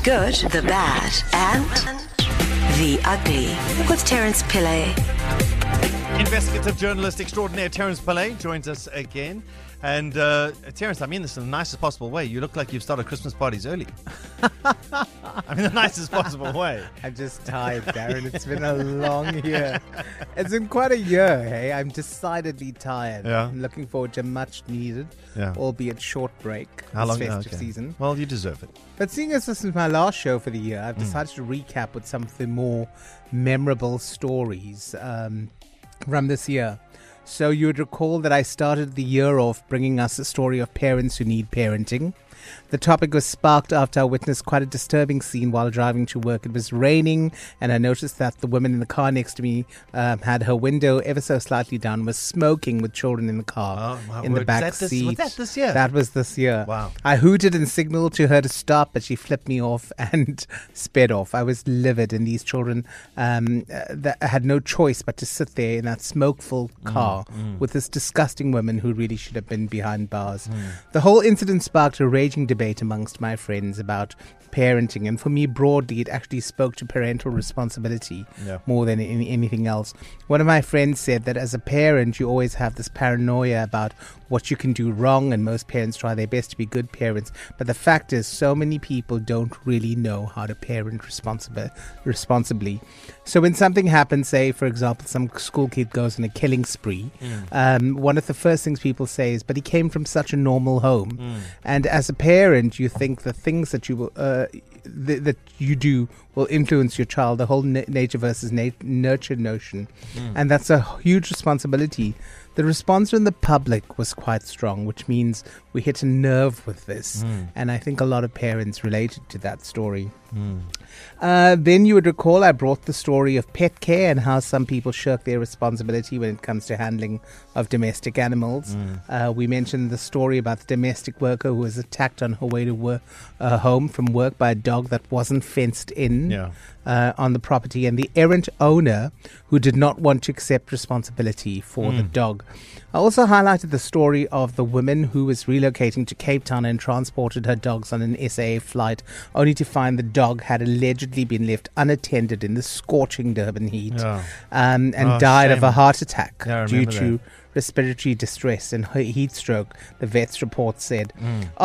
good, the bad, and the ugly with Terence Pillay. Investigative journalist extraordinaire Terence Pillay joins us again. And Terence, I mean this in the nicest possible way. You look like you've started Christmas parties early. I mean the nicest possible way. I'm just tired, Darren. It's been a long year. It's been quite a year, hey? I'm decidedly tired. Yeah. I'm looking forward to a much needed, albeit short break this festive season. Well, you deserve it. But seeing as this is my last show for the year, I've decided to recap with some of the more memorable stories from this year. So you would recall that I started the year off bringing us a story of parents who need parenting. The topic was sparked after I witnessed quite a disturbing scene while driving to work. It was raining, and I noticed that the woman in the car next to me had her window ever so slightly down, was smoking with children in the car in the back seat. Was that this year? That was this year. Wow. I hooted and signaled to her to stop, but she flipped me off and sped off. I was livid, and these children that had no choice but to sit there in that smoke-filled car with this disgusting woman who really should have been behind bars. The whole incident sparked a raging debate amongst my friends about parenting, and for me broadly it actually spoke to parental responsibility more than anything else. One of my friends said that as a parent you always have this paranoia about what you can do wrong, and most parents try their best to be good parents, but the fact is so many people don't really know how to parent responsibly. So when something happens, say for example some school kid goes on a killing spree, one of the first things people say is, but he came from such a normal home. And as a parent you think the things that you will that you do will influence your child, the whole nature versus nurture notion. And that's a huge responsibility. The response from the public was quite strong, which means we hit a nerve with this. And I think a lot of parents related to that story. Then you would recall I brought the story of pet care and how some people shirk their responsibility when it comes to handling of domestic animals. We mentioned the story about the domestic worker who was attacked on her way to home from work by a dog that wasn't fenced in on the property, and the errant owner who did not want to accept responsibility for the dog. I also highlighted the story of the woman who was relocating to Cape Town and transported her dogs on an SAA flight, only to find the dog had allegedly been left unattended in the scorching Durban heat and died of a heart attack due to respiratory distress and heat stroke, the vet's report said.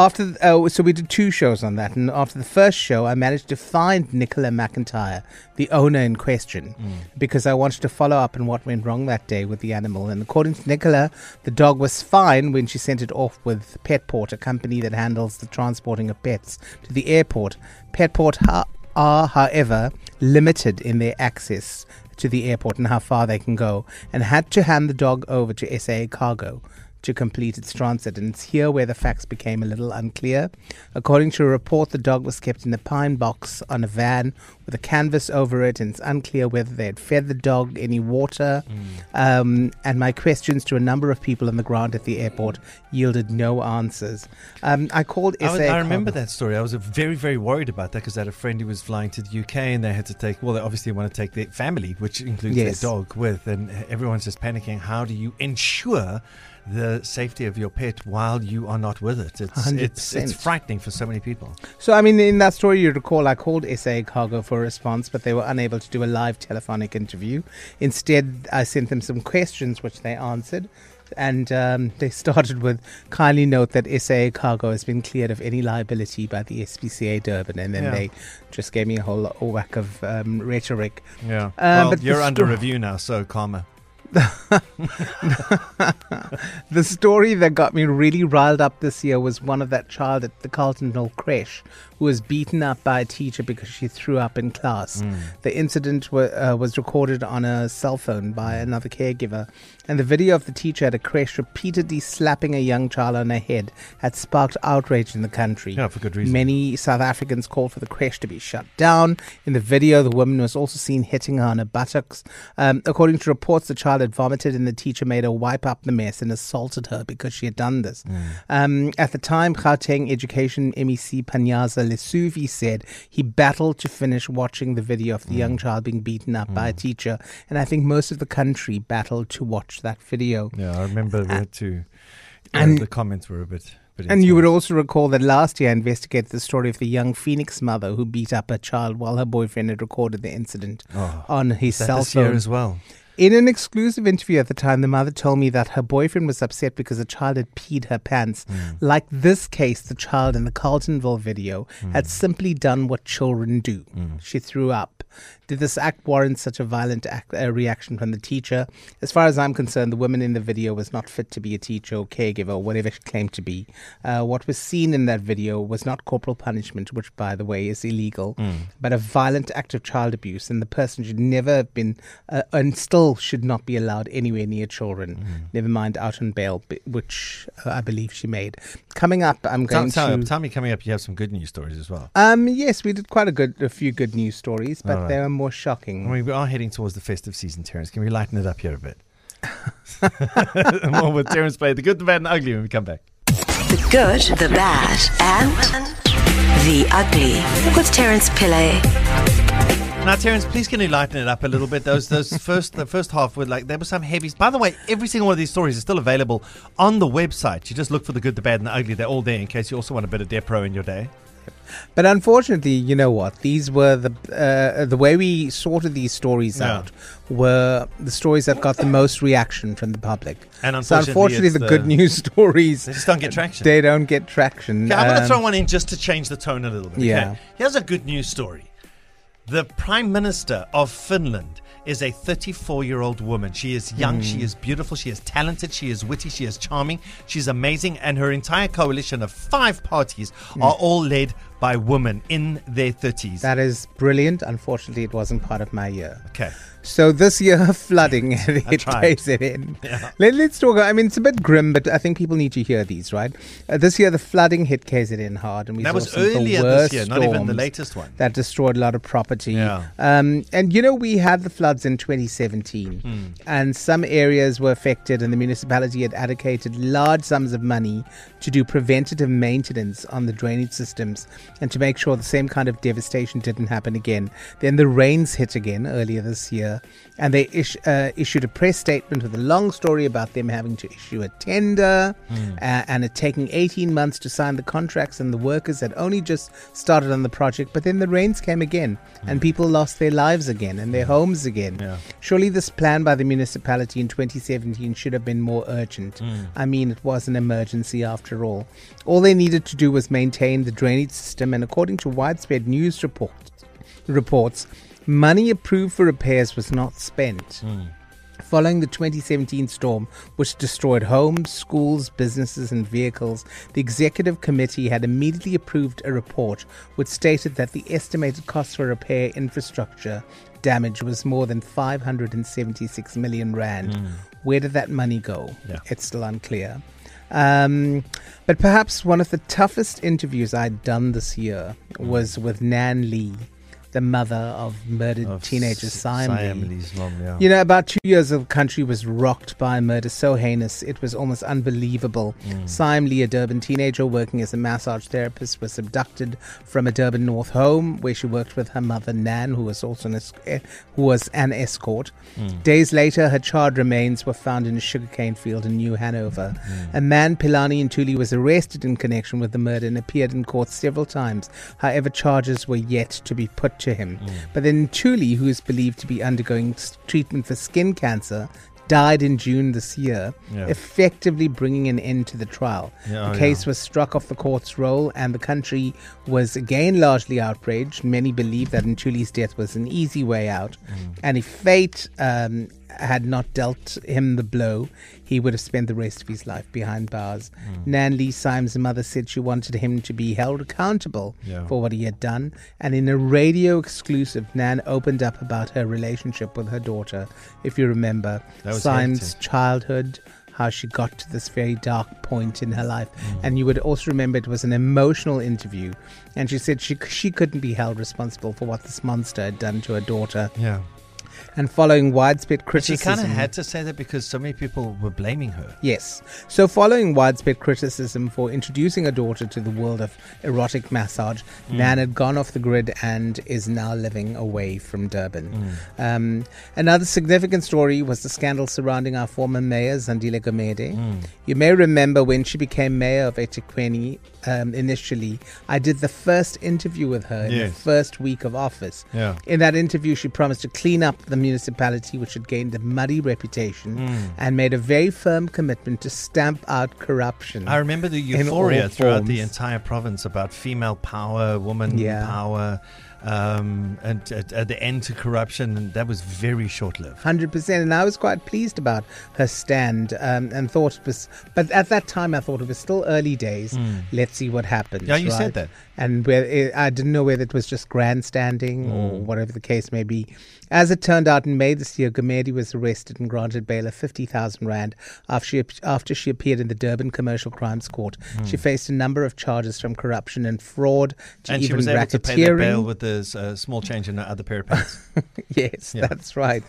So we did 2 shows on that, and after the first show I managed to find Nicola McIntyre, the owner in question, because I wanted to follow up on what went wrong that day with the animal. And according to Nicola, the dog was fine when she sent it off with Petport, a company that handles the transporting of pets to the airport. Petport are, however, limited in their access to the airport and how far they can go, and had to hand the dog over to SAA Cargo to complete its transit. And it's here where the facts became a little unclear. According to a report, the dog was kept in a pine box on a van with a canvas over it, and it's unclear whether they had fed the dog any water. And my questions to a number of people on the ground at the airport yielded no answers. I called SAA I remember that story. I was very, very worried about that because I had a friend who was flying to the UK, and they had to take, well, they obviously want to take their family, which includes their dog, with, and everyone's just panicking. How do you ensure the safety of your pet while you are not with it? It's frightening for so many people. So, I mean, in that story, you recall, I called SAA Cargo for a response, but they were unable to do a live telephonic interview. Instead, I sent them some questions, which they answered. And they started with, kindly note that SAA Cargo has been cleared of any liability by the SPCA Durban. And then they just gave me a whole whack of rhetoric. Yeah. Well, but you're under review now, so karma. The story that got me really riled up this year was one of that child at the Carlton Hill creche who was beaten up by a teacher because she threw up in class. The incident was recorded on a cell phone by another caregiver, and the video of the teacher at a creche repeatedly slapping a young child on her head had sparked outrage in the country. Yeah, for good reason. Many South Africans called for the creche to be shut down. In the video, the woman was also seen hitting her on her buttocks. According to reports, the child had vomited, and the teacher made her wipe up the mess and assaulted her because she had done this. At the time, Gauteng Education MEC Panyaza Lesufi said he battled to finish watching the video of the young child being beaten up by a teacher, and I think most of the country battled to watch that video. Yeah, I remember that too. And the comments were a bit And you would also recall that last year I investigated the story of the young Phoenix mother who beat up her child while her boyfriend had recorded the incident on his cell this phone. year as well. In an exclusive interview at the time, the mother told me that her boyfriend was upset because the child had peed her pants. Like this case, the child in the Carltonville video had simply done what children do. She threw up. Did this act warrant such a violent reaction from the teacher? As far as I'm concerned, the woman in the video was not fit to be a teacher or caregiver or whatever she claimed to be. What was seen in that video was not corporal punishment, which, by the way, is illegal, but a violent act of child abuse, and the person should never have been, and still should not be allowed anywhere near children, never mind out on bail, which I believe she made. Coming up, I'm going to... Tell me, coming up, you have some good news stories as well. Yes, we did quite a few good news stories, but they were more shocking. I mean, we are heading towards the festive season, Terence. Can we lighten it up here a bit? More with Terence Play, the good, the bad, and the ugly when we come back. The good, the bad, and the ugly with Terence Pillay. Now, Terence, please can you lighten it up a little bit? The first half were there were some heavies. By the way, every single one of these stories is still available on the website. You just look for the good, the bad, and the ugly. They're all there in case you also want a bit of Depro in your day. But unfortunately, you know what? These were the way we sorted these stories out were the stories that got the most reaction from the public. And unfortunately, the good news stories, they just don't get traction. They don't get traction. Okay, I'm going to throw one in just to change the tone a little bit. Yeah. Okay? Here's a good news story. The Prime Minister of Finland is a 34-year-old woman. She is young, she is beautiful, she is talented, she is witty, she is charming, she's amazing, and her entire coalition of 5 parties are all led by women in their 30s. That is brilliant. Unfortunately, it wasn't part of my year. Okay. So this year, flooding hit KZN. Yeah. Let's talk. I mean, it's a bit grim, but I think people need to hear these, right? This year, the flooding hit KZN hard, and we that saw was some of the earlier worst this year, not even the storms latest one. that destroyed a lot of property. Yeah. And we had the floods in 2017, and some areas were affected, and the municipality had allocated large sums of money to do preventative maintenance on the drainage systems and to make sure the same kind of devastation didn't happen again. Then the rains hit again earlier this year, and they issued a press statement with a long story about them having to issue a tender and it taking 18 months to sign the contracts, and the workers had only just started on the project, but then the rains came again and people lost their lives again and their homes again. Yeah. Surely this plan by the municipality in 2017 should have been more urgent. I mean, it was an emergency after all. All they needed to do was maintain the drainage system, and according to widespread news reports, money approved for repairs was not spent. Following the 2017 storm, which destroyed homes, schools, businesses and vehicles, the executive committee had immediately approved a report which stated that the estimated cost for repair infrastructure damage was more than 576 million rand. Where did that money go? Yeah. It's still unclear. But perhaps one of the toughest interviews I'd done this year was with Nan Lee, the mother of murdered teenager Siam Lee's mom, yeah. You know, about 2 years the country was rocked by a murder so heinous it was almost unbelievable. Siam Lee, a Durban teenager working as a massage therapist, was abducted from a Durban North home where she worked with her mother Nan, who was also an escort. Days later, her charred remains were found in a sugarcane field in New Hanover. A man, Pilani Ntuli, was arrested in connection with the murder and appeared in court several times. However, charges were yet to be put to him. But then Ntuli, who is believed to be undergoing treatment for skin cancer, died in June this year, effectively bringing an end to the trial. The case was struck off the court's roll, and the country was again largely outraged. Many believe that Ntuli's death was an easy way out, and if fate had not dealt him the blow, he would have spent the rest of his life behind bars. Nan Lee, Siam's mother, said she wanted him to be held accountable for what he had done, and in a radio exclusive, Nan opened up about her relationship with her daughter. If you remember, Siam's childhood, how she got to this very dark point in her life. And you would also remember it was an emotional interview, and she said she couldn't be held responsible for what this monster had done to her daughter. And following widespread But criticism... she kind of had to say that because so many people were blaming her. Yes. So following widespread criticism for introducing her daughter to the world of erotic massage, Nan had gone off the grid and is now living away from Durban. Another significant story was the scandal surrounding our former mayor, Zandile Gumede. You may remember when she became mayor of eThekwini, initially, I did the first interview with her in the first week of office. Yeah. In that interview, she promised to clean up the municipality, which had gained a muddy reputation, and made a very firm commitment to stamp out corruption. I remember the euphoria throughout the entire province about female power, woman power, and at the end to corruption, and that was very short-lived. 100%, and I was quite pleased about her stand, and thought it was, but at that time I thought it was still early days. Let's see what happens. Yeah, you said that. And I didn't know whether it was just grandstanding or whatever the case may be. As it turned out, in May this year, Gumede was arrested and granted bail of 50,000 rand after she appeared in the Durban Commercial Crimes Court. She faced a number of charges from corruption and fraud to and even she was able racketeering. to pay that bail with a small change in the other pair of pants. Yes, that's right.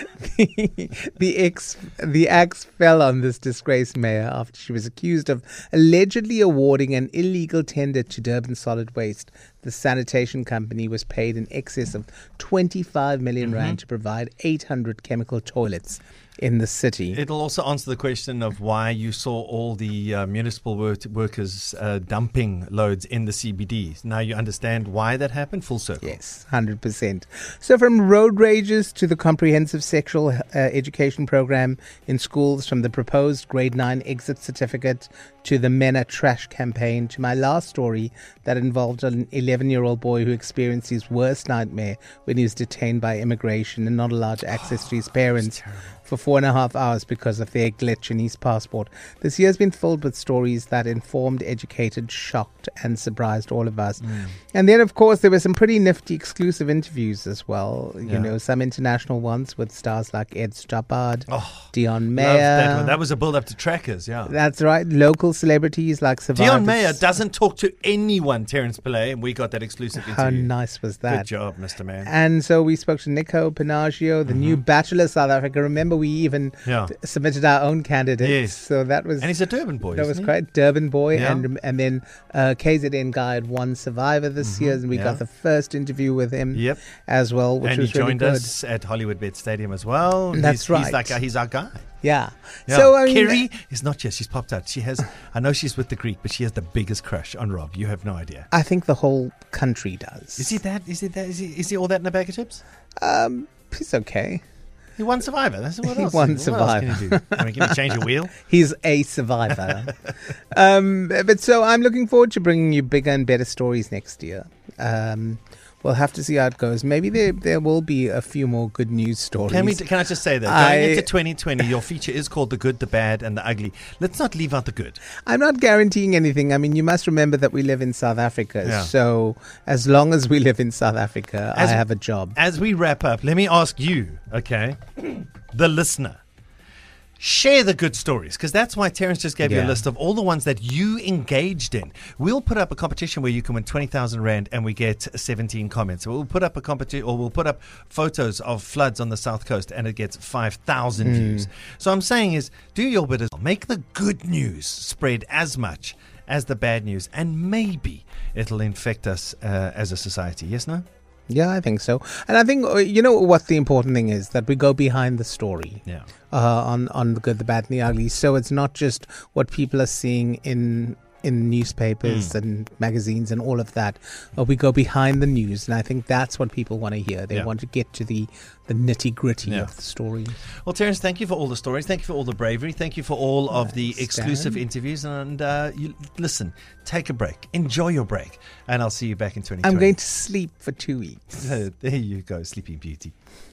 The axe fell on this disgraced mayor after she was accused of allegedly awarding an illegal tender to Durban Solid Waste. The sanitation company was paid in excess of 25 million rand to provide 800 chemical toilets in the city. It'll also answer the question of why you saw all the municipal workers dumping loads in the CBD. Now you understand why that happened, full circle. Yes, 100%. So from road rages to the comprehensive sexual education program in schools, from the proposed grade 9 exit certificate to the MENA trash campaign, to my last story that involved an 11-year-old boy who experienced his worst nightmare when he was detained by immigration and not allowed to access to his parents for 4.5 hours because of their glitch in his passport. This year has been filled with stories that informed, educated, shocked and surprised all of us. And then, of course, there were some pretty nifty exclusive interviews as well. You know, some international ones with stars like Ed Stoppard, Dion Meyer. That one. That was a build-up to Trackers, yeah. That's right. Local celebrities like Survivor. Dion Meyer doesn't talk to anyone, Terence Pillay, and we got that exclusive interview. How nice was that? Good job, Mr. Man. And so we spoke to Nico Panaggio, the new Bachelor South Africa. Remember, we even submitted our own candidates. Yes. So that was... And he's a Durban boy, That was great. Durban boy. Yeah. And then KZN guy had won Survivor this year, and we got the first interview with him as well, which was really good. And he joined us at Hollywood Bet Stadium as well. That's right. He's our guy. Yeah. So I mean, Kerry is not yet. She's popped out. She has. I know she's with the Greek, but she has the biggest crush on Rob. You have no idea. I think the whole country does. Is he that? Is he all that in a bag of chips? He's okay. He won Survivor. That's what else. He won Survivor. What else can he do? I mean, can he change a wheel? He's a survivor. But so I'm looking forward to bringing you bigger and better stories next year. We'll have to see how it goes. Maybe there will be a few more good news stories. Can I just say that? Going into 2020, your feature is called The Good, the Bad, and the Ugly. Let's not leave out the good. I'm not guaranteeing anything. I mean, you must remember that we live in South Africa. Yeah. So as long as we live in South Africa, I have a job. As we wrap up, let me ask you, okay, the listener. Share the good stories, because that's why Terence just gave you a list of all the ones that you engaged in. We'll put up a competition where you can win 20,000 Rand and we get 17 comments. We'll put up a competition, or we'll put up photos of floods on the South Coast and it gets 5,000 views. So I'm saying is, do your bit as well. Make the good news spread as much as the bad news, and maybe it'll infect us as a society. Yes, no? Yeah, I think so. And I think, you know what the important thing is? That we go behind the story on the good, the bad, and the ugly. So it's not just what people are seeing in newspapers and magazines and all of that. We go behind the news, and I think that's what people want to hear. They want to get to the nitty-gritty of the story. Well, Terence, thank you for all the stories. Thank you for all the bravery. Thank you for all of the exclusive interviews. And listen, take a break. Enjoy your break. And I'll see you back in 2020. I'm going to sleep for 2 weeks. There you go, Sleeping Beauty.